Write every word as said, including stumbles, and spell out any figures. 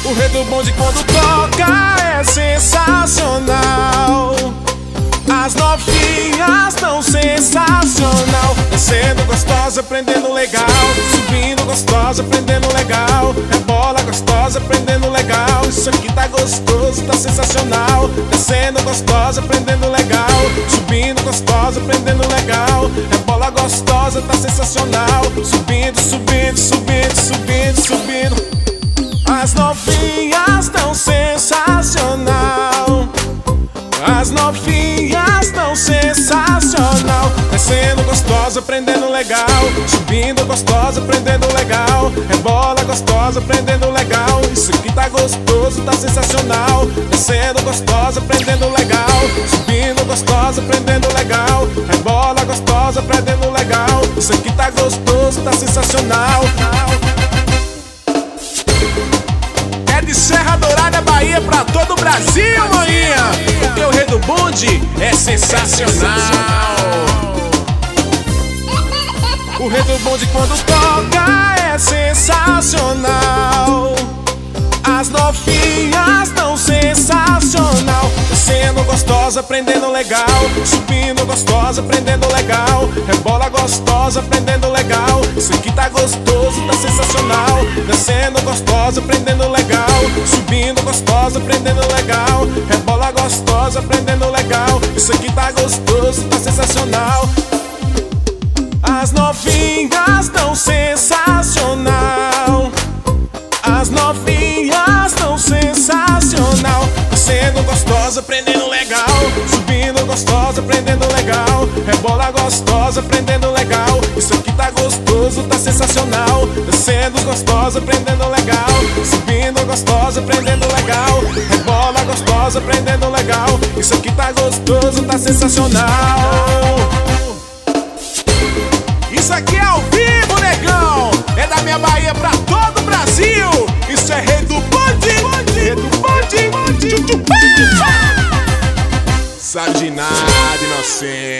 O rei do bonde quando toca é sensacional. As novinhas tão sensacional. Descendo gostosa, aprendendo legal. Subindo gostosa, aprendendo legal. Rebola gostosa, aprendendo legal. Isso aqui tá gostoso, tá sensacional. Descendo gostosa, aprendendo legal. Subindo gostosa, aprendendo legal. Rebola gostosa, tá sensacional. Subindo, subindo, subindo, subindo, subindo. As novinhas tão sensacional. As novinhas tão sensacional. Descendo gostosa, aprendendo legal. Subindo gostosa, aprendendo legal. Rebola gostosa, aprendendo legal. Isso aqui tá gostoso, tá sensacional. Descendo gostosa, aprendendo legal. Subindo gostosa, aprendendo legal. Rebola gostosa, aprendendo legal. Isso aqui tá gostoso, tá sensacional. É de Serra Dourada, Bahia, pra todo o Brasil, maninha. Porque o rei do bonde é sensacional. O rei do bonde quando toca é sensacional. As novinhas tão sensacional. Descendo gostosa, aprendendo legal. Subindo gostosa, aprendendo legal. Rebola gostosa, aprendendo legal. Isso aqui tá gostoso, tá sensacional. Descendo gostosa, aprendendo legal. Subindo gostosa, aprendendo legal. Rebola gostosa, aprendendo legal. Isso aqui tá gostoso, tá sensacional. As novinhas tão sensacional. As novinhas tão sensacional. Descendo gostosa, aprendendo legal. Subindo gostosa, aprendendo legal. Rebola gostosa, aprendendo legal. Isso aqui tá gostoso, tá sensacional. Descendo gostosa, aprendendo legal. Subindo gostosa, aprendendo legal. Rebola gostosa, aprendendo legal. Isso aqui tá gostoso, tá sensacional. Isso aqui é ao vivo, negão. É da minha Bahia pra todo o Brasil. Isso é rei do bonde, rei do bonde. Sabe de nada, inocente.